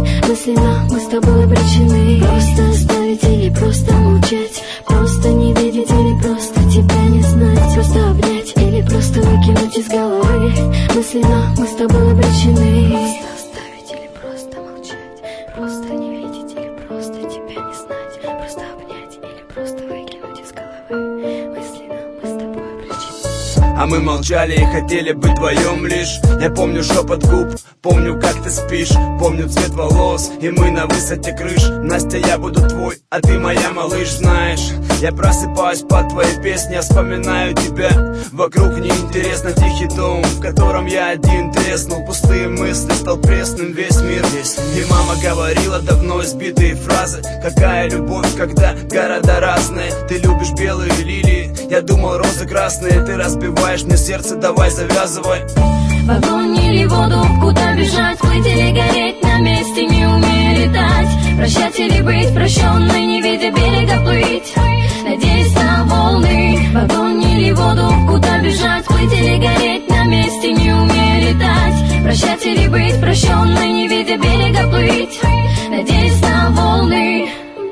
Мысленно мы с тобой обречены. Просто оставить или просто молчать, просто не видеть или просто тебя не знать, просто обнять или просто выкинуть из головы. Мысленно мы с тобой обречены. Просто оставить или просто молчать, просто не видеть или просто тебя не знать, просто обнять или просто выкинуть из головы. Мысленно мы с тобой обречены. А мы молчали и хотели быть вдвоем лишь. Я помню шепот губ, помню, как ты спишь, помню цвет волос, и мы на высоте крыш. Настя, я буду твой, а ты моя, малыш. Знаешь, я просыпаюсь под твои песни, я вспоминаю тебя. Вокруг неинтересно тихий дом, в котором я один треснул. Пустые мысли, стал пресным весь мир. И мама говорила давно избитые фразы: какая любовь, когда города разные. Ты любишь белые лилии, я думал розы красные. Ты разбиваешь мне сердце, давай завязывай. В огонь или воду, куда бежать, плыть или гореть, на месте не умею летать. Прощать или быть прощенной, не видя берега плыть, надеясь на волны. В огонь или воду, куда бежать, плыть или гореть, на месте не умею летать. Прощать или быть прощенной, не видя берега плыть, надеясь на волны.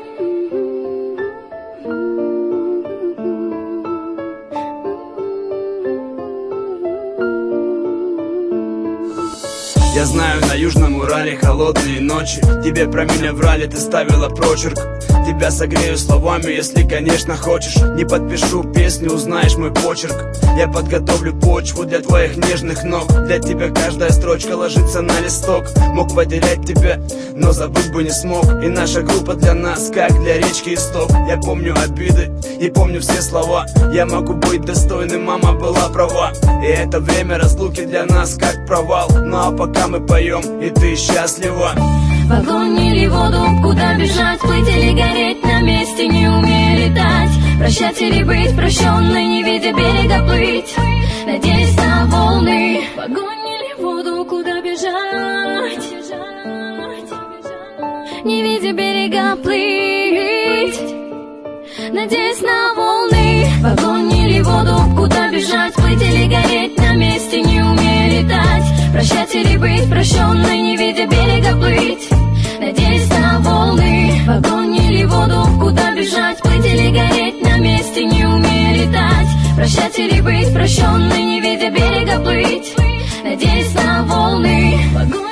Я знаю, на Южном Урале холодные ночи. Тебе про меня врали, ты ставила прочерк. Тебя согрею словами, если, конечно, хочешь. Не подпишу песню, узнаешь мой почерк. Я подготовлю почву для твоих нежных ног. Для тебя каждая строчка ложится на листок. Мог потерять тебя, но забыть бы не смог. И наша группа для нас, как для речки исток. Я помню обиды и помню все слова. Я могу быть достойным, мама была права. И это время разлуки для нас как провал. Ну а пока мы поем, и ты счастлива. В огонь или воду, куда бежать, плыть или гореть, на месте не умею летать. Прощать или быть прощенной, не видя берега плыть, надеясь на волны. В огонь или воду, куда бежать, не видя берега плыть, надеясь на волны. В огонь или воду, куда бежать, плыть или гореть, на месте не умею летать. Прощать или быть прощенной, не видя берега плыть, надеясь на волны. В огонь или воду, куда бежать, плыть или гореть, на месте не умею летать. Прощать или быть прощенной, не видя берега плыть, надеясь на волны.